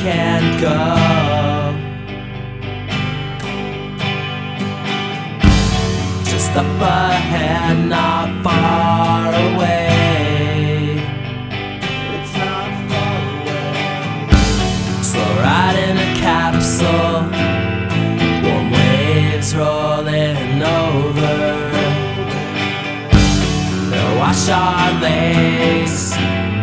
can't go. Just up ahead, not far away. It's not far away. Slow ride in a capsule, warm waves rolling over. They'll wash our lace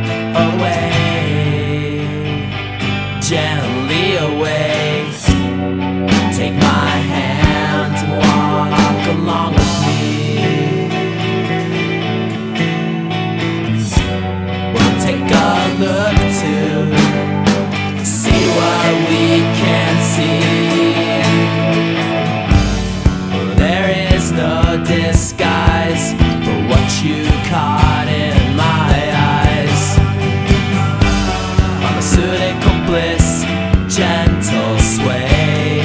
away, gently away. Take my hand and walk along with me. We'll take a look to see what we can't see. There is no disguise for what you caught in my eyes. Pharmaceutical bliss, gentle sway.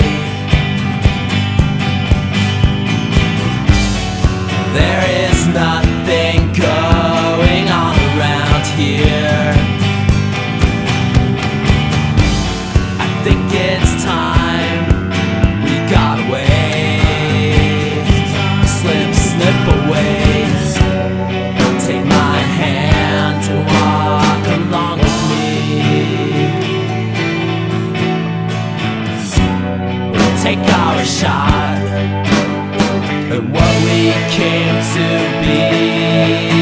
There is nothing going on around here. I think it's time we got away. Slip, slip away. Take my hand and walk along with me. We'll take our shot at what we came to be.